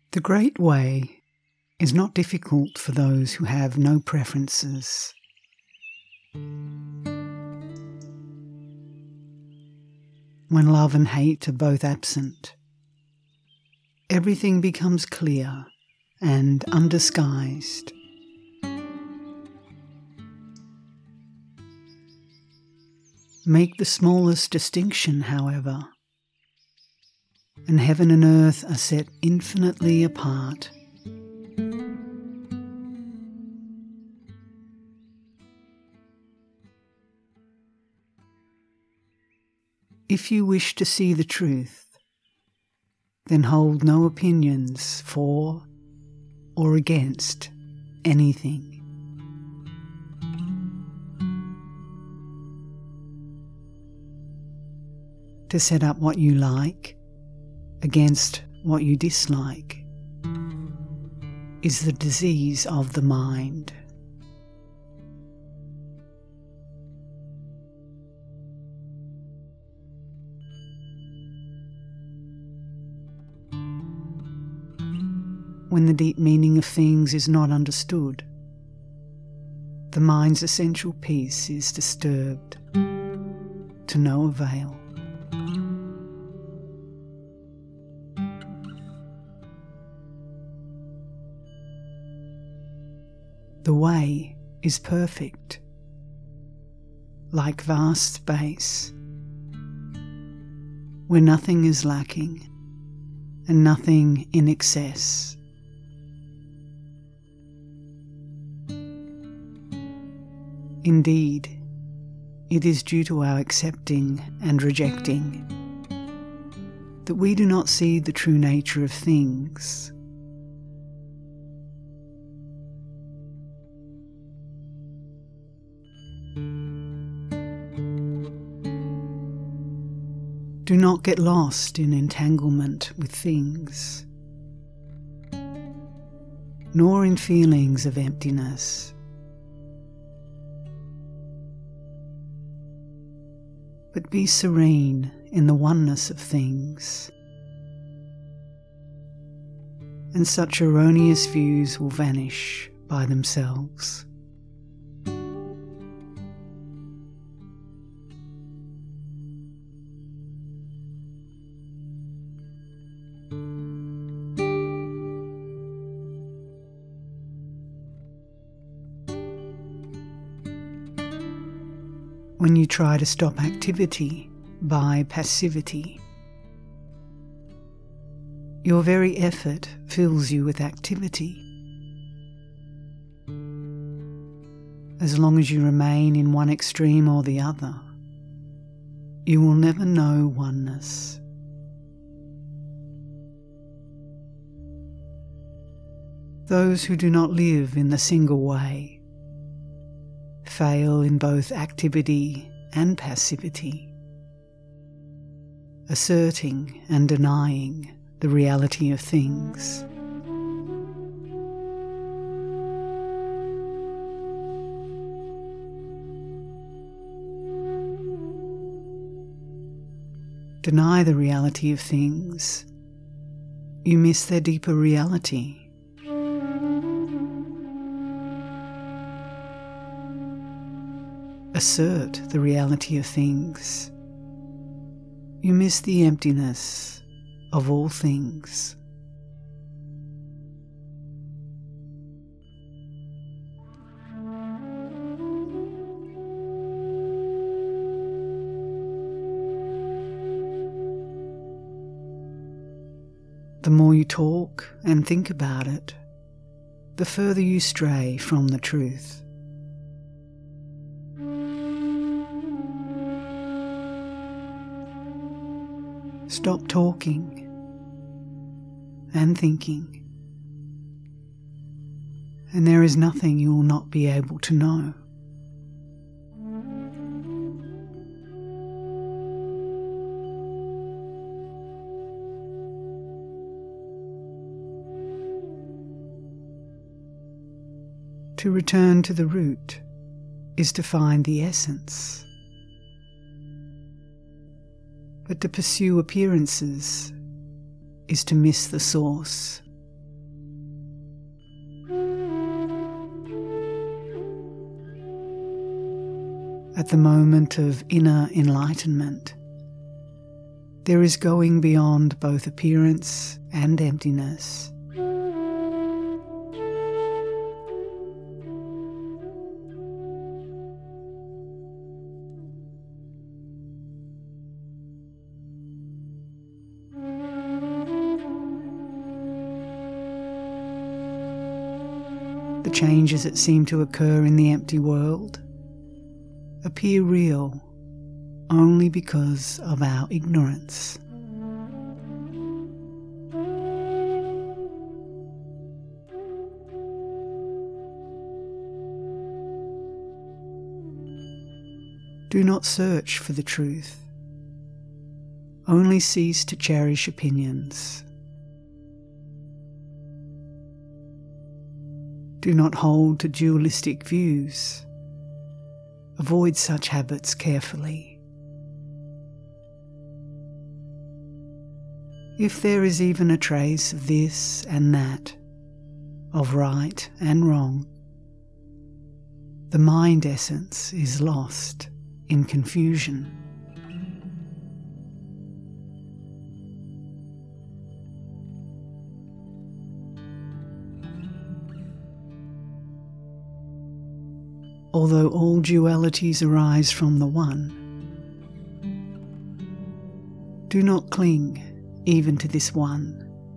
The Great Way is not difficult for those who have no preferences. When love and hate are both absent, everything becomes clear and undisguised. Make the smallest distinction, however, and heaven and earth are set infinitely apart. If you wish to see the truth, then hold no opinions for or against anything. To set up what you like against what you dislike is the disease of the mind. When the deep meaning of things is not understood, the mind's essential peace is disturbed to no avail. The way is perfect, like vast space, where nothing is lacking and nothing in excess. Indeed, it is due to our accepting and rejecting that we do not see the true nature of things. Do not get lost in entanglement with things, nor in feelings of emptiness. But be serene in the oneness of things, and such erroneous views will vanish by themselves. When you try to stop activity by passivity, your very effort fills you with activity. As long as you remain in one extreme or the other, you will never know oneness. Those who do not live in the single way fail in both activity and passivity, asserting and denying the reality of things. Deny the reality of things, you miss their deeper reality. Assert the reality of things, you miss the emptiness of all things. The more you talk and think about it, the further you stray from the truth. Stop talking and thinking, and there is nothing you will not be able to know. To return to the root is to find the essence. But to pursue appearances is to miss the source. At the moment of inner enlightenment, there is going beyond both appearance and emptiness. The changes that seem to occur in the empty world appear real only because of our ignorance. Do not search for the truth. Only cease to cherish opinions. Do not hold to dualistic views. Avoid such habits carefully. If there is even a trace of this and that, of right and wrong, the mind essence is lost in confusion. Although all dualities arise from the One, do not cling even to this One.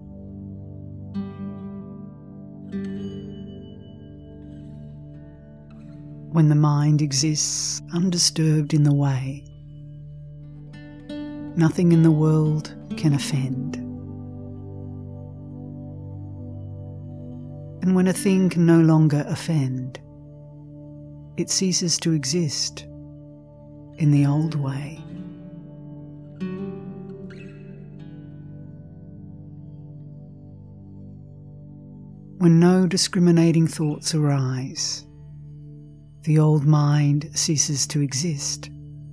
When the mind exists undisturbed in the way, nothing in the world can offend. And when a thing can no longer offend, it ceases to exist in the old way. When no discriminating thoughts arise, the old mind ceases to exist.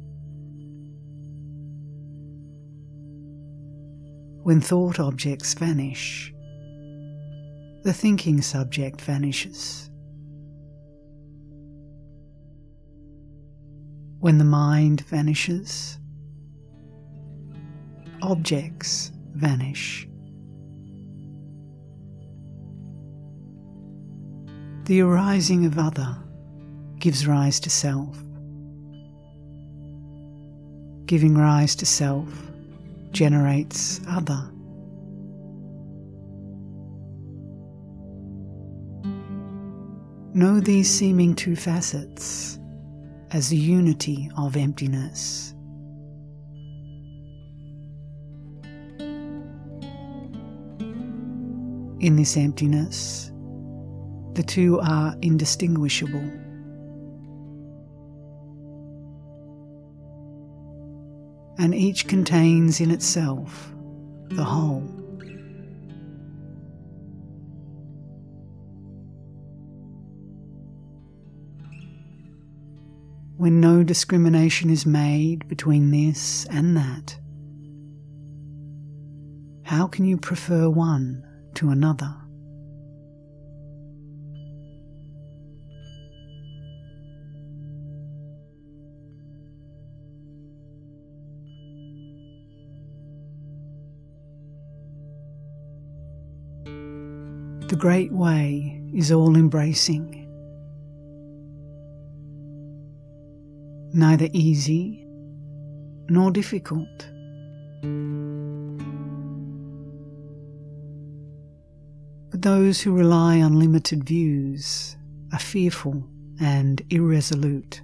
When thought objects vanish, the thinking subject vanishes. When the mind vanishes, objects vanish. The arising of other gives rise to self. Giving rise to self generates other. Know these seeming two facets as the unity of emptiness. In this emptiness, the two are indistinguishable. And each contains in itself the whole. When no discrimination is made between this and that, how can you prefer one to another? The Great Way is all-embracing, neither easy nor difficult. But those who rely on limited views are fearful and irresolute.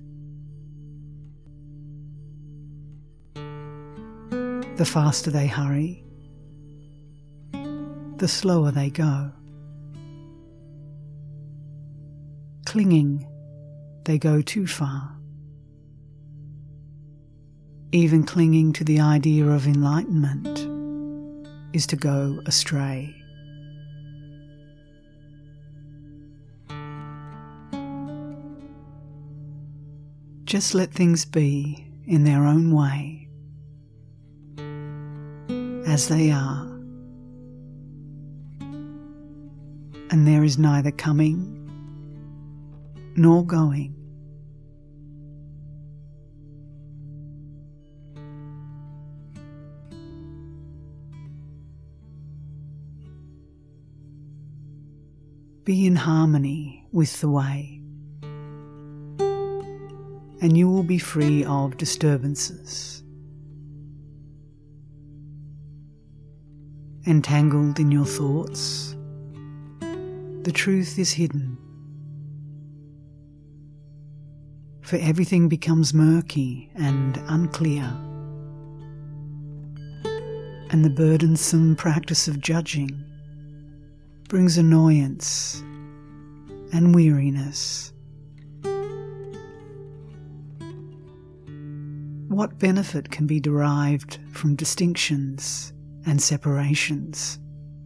The faster they hurry, the slower they go. Clinging, they go too far. Even clinging to the idea of enlightenment is to go astray. Just let things be in their own way, as they are, and there is neither coming nor going, Be in harmony with the way, and you will be free of disturbances. Entangled in your thoughts, the truth is hidden, for everything becomes murky and unclear, and the burdensome practice of judging brings annoyance and weariness. What benefit can be derived from distinctions and separations?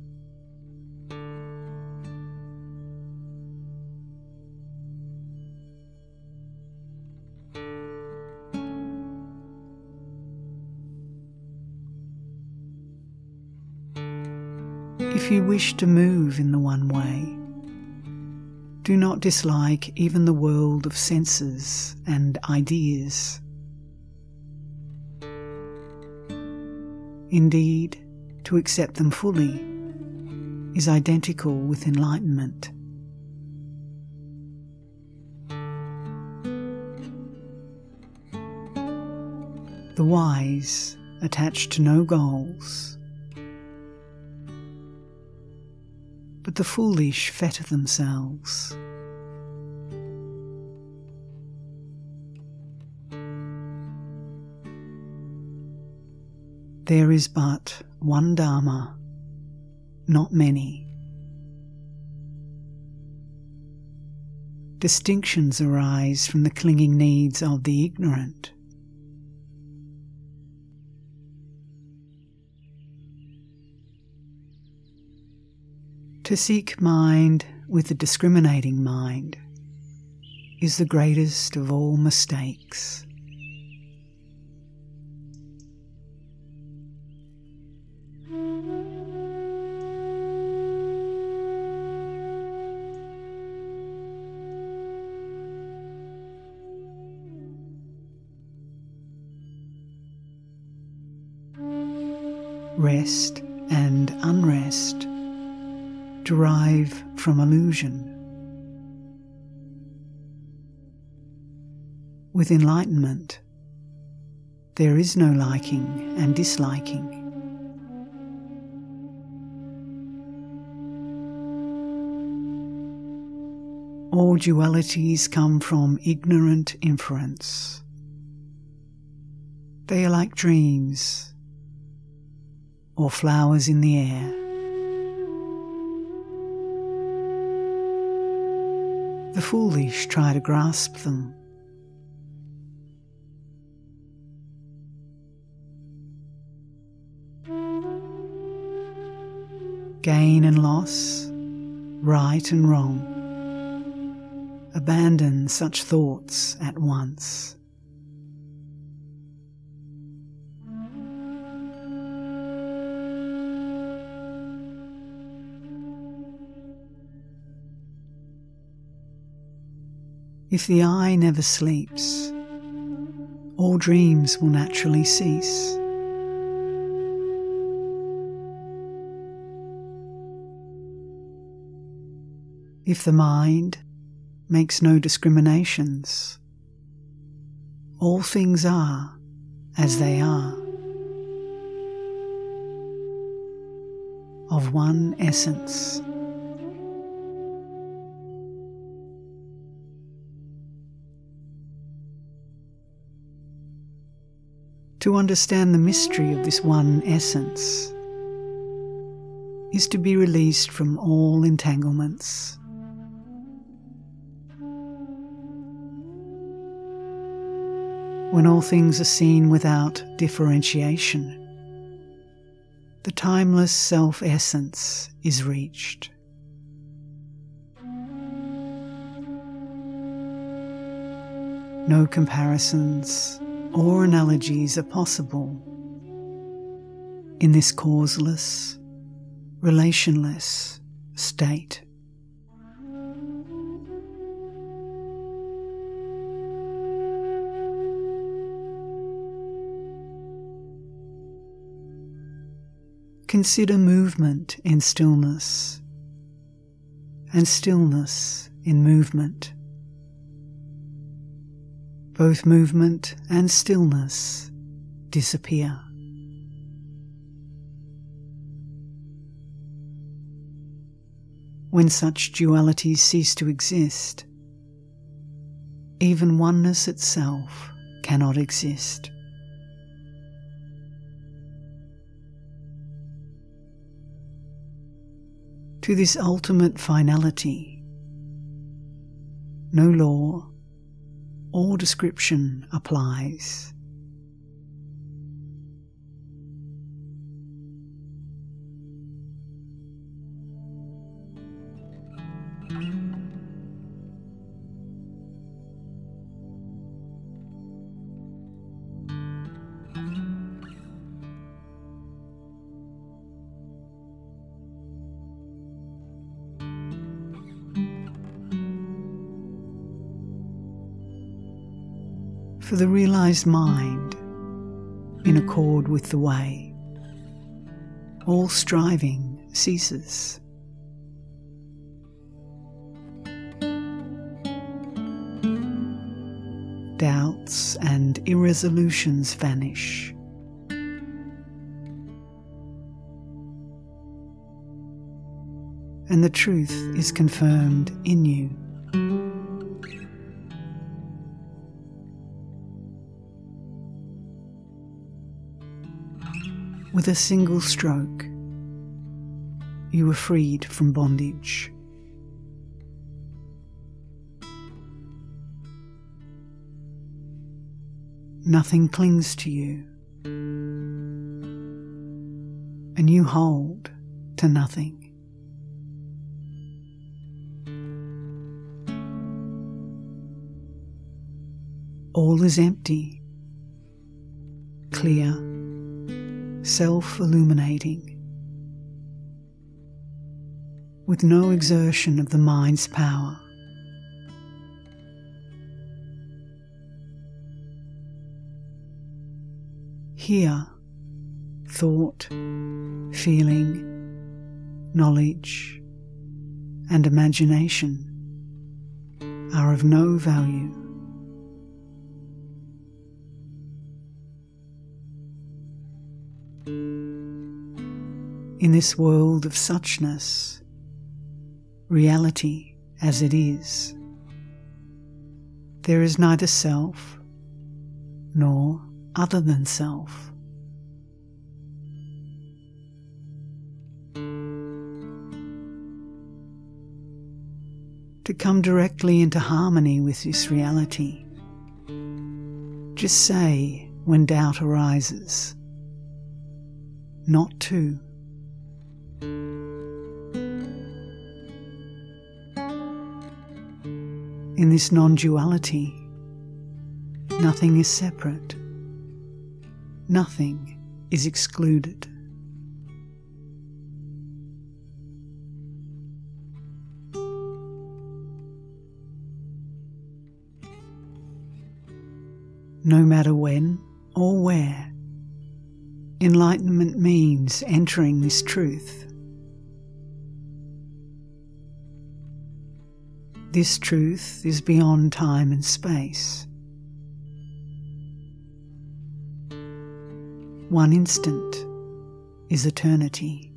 If you wish to move in the one way, do not dislike even the world of senses and ideas. Indeed, to accept them fully is identical with enlightenment. The wise attach to no goals, but the foolish fetter themselves. There is but one Dharma, not many. Distinctions arise from the clinging needs of the ignorant. To seek mind with the discriminating mind is the greatest of all mistakes. Rest and unrest derive from illusion. With enlightenment, there is no liking and disliking. All dualities come from ignorant inference. They are like dreams or flowers in the air. The foolish try to grasp them. Gain and loss, right and wrong. Abandon such thoughts at once. If the eye never sleeps, all dreams will naturally cease. If the mind makes no discriminations, all things are as they are, of one essence. To understand the mystery of this one essence is to be released from all entanglements. When all things are seen without differentiation, the timeless self-essence is reached. No comparisons or analogies are possible in this causeless, relationless state. Consider movement in stillness and stillness in movement. Both movement and stillness disappear. When such dualities cease to exist, even oneness itself cannot exist. To this ultimate finality, no law or description applies. For the realized mind, in accord with the way, all striving ceases. Doubts and irresolutions vanish. And the truth is confirmed in you. With a single stroke, you are freed from bondage. Nothing clings to you, and you hold to nothing. All is empty, clear, self-illuminating, with no exertion of the mind's power. Here, thought, feeling, knowledge, and imagination are of no value. In this world of suchness, reality as it is, there is neither self nor other than self. To come directly into harmony with this reality, just say when doubt arises, not to. In this non-duality, nothing is separate, nothing is excluded. No matter when or where, enlightenment means entering this truth. This truth is beyond time and space. One instant is eternity.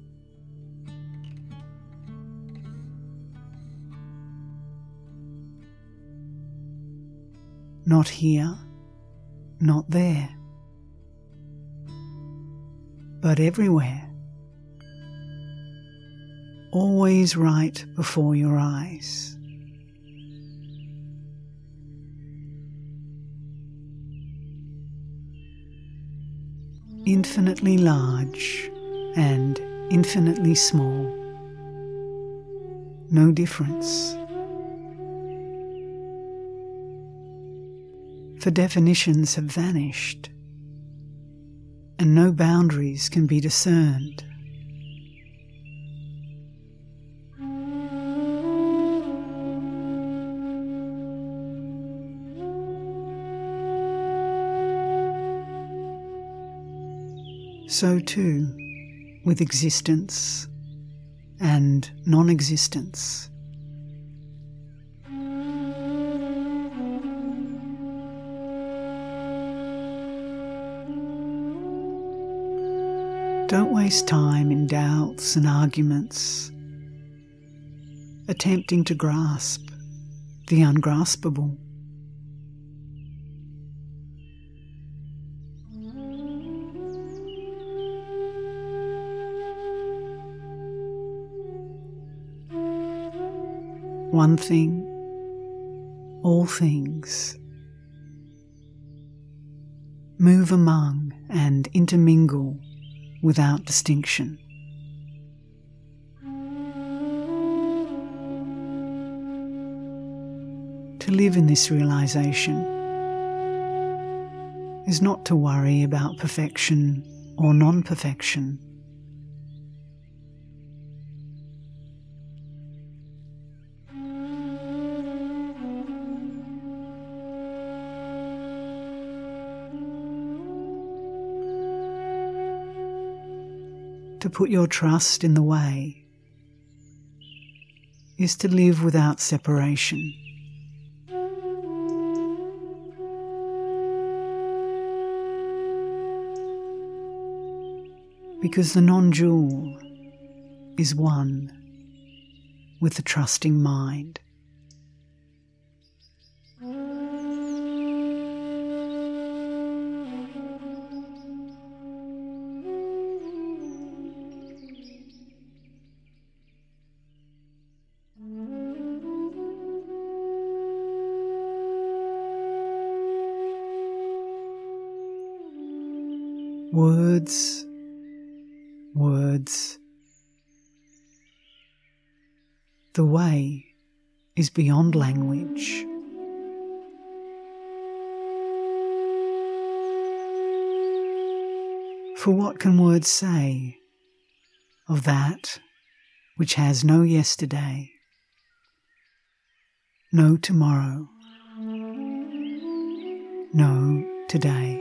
Not here, not there, but everywhere. Always right before your eyes. Infinitely large and infinitely small. No difference. For definitions have vanished, and no boundaries can be discerned. So too, with existence and non-existence, Don't waste time in doubts and arguments, attempting to grasp the ungraspable. One thing, all things. Move among and intermingle without distinction. To live in this realization is not to worry about perfection or non-perfection. To put your trust in the way is to live without separation. Because the non-dual is one with the trusting mind. Words, words. The way is beyond language. For what can words say of that which has no yesterday, no tomorrow, no today?